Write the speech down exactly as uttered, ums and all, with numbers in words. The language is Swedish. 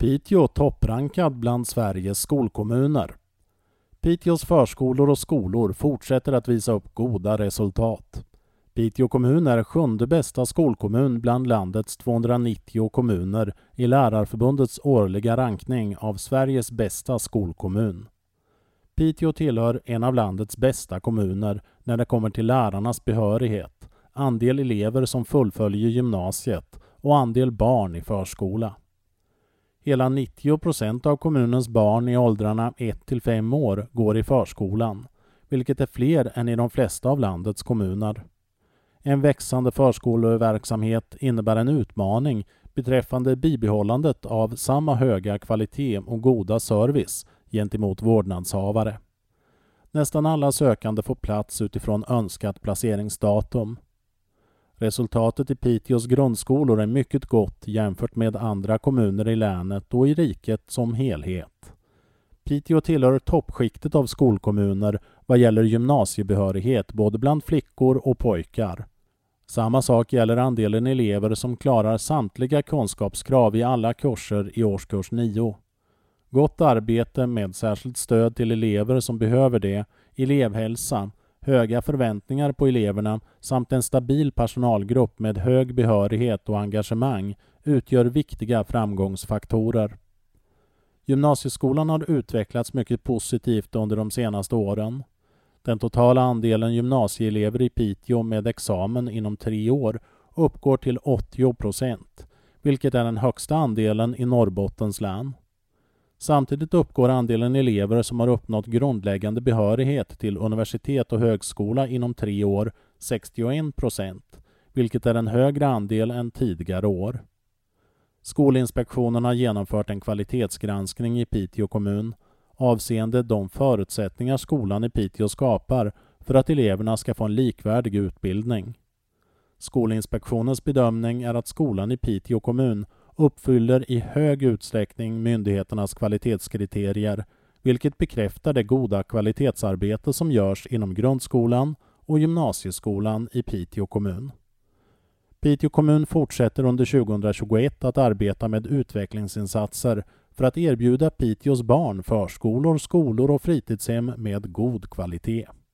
Piteå topprankad bland Sveriges skolkommuner. Piteås förskolor och skolor fortsätter att visa upp goda resultat. Piteå kommun är sjunde bästa skolkommun bland landets tvåhundranittio kommuner i Lärarförbundets årliga rankning av Sveriges bästa skolkommun. Piteå tillhör en av landets bästa kommuner när det kommer till lärarnas behörighet, andel elever som fullföljer gymnasiet och andel barn i förskola. Hela nittio procent av kommunens barn i åldrarna ett till fem år går i förskolan, vilket är fler än i de flesta av landets kommuner. En växande förskoleverksamhet innebär en utmaning beträffande bibehållandet av samma höga kvalitet och goda service gentemot vårdnadshavare. Nästan alla sökande får plats utifrån önskat placeringsdatum. Resultatet i Piteås grundskolor är mycket gott jämfört med andra kommuner i länet och i riket som helhet. Piteå tillhör toppskiktet av skolkommuner vad gäller gymnasiebehörighet både bland flickor och pojkar. Samma sak gäller andelen elever som klarar samtliga kunskapskrav i alla kurser i årskurs nio. Gott arbete med särskilt stöd till elever som behöver det, elevhälsa, höga förväntningar på eleverna samt en stabil personalgrupp med hög behörighet och engagemang utgör viktiga framgångsfaktorer. Gymnasieskolan har utvecklats mycket positivt under de senaste åren. Den totala andelen gymnasieelever i Piteå med examen inom tre år uppgår till åttio procent, vilket är den högsta andelen i Norrbottens län. Samtidigt uppgår andelen elever som har uppnått grundläggande behörighet till universitet och högskola inom tre år sextioen procent, vilket är en högre andel än tidigare år. Skolinspektionen har genomfört en kvalitetsgranskning i Piteå kommun avseende de förutsättningar skolan i Piteå skapar för att eleverna ska få en likvärdig utbildning. Skolinspektionens bedömning är att skolan i Piteå kommun uppfyller i hög utsträckning myndigheternas kvalitetskriterier, vilket bekräftar det goda kvalitetsarbete som görs inom grundskolan och gymnasieskolan i Piteå kommun. Piteå kommun fortsätter under tjugohundratjugoett att arbeta med utvecklingsinsatser för att erbjuda Piteås barn förskolor, skolor och fritidshem med god kvalitet.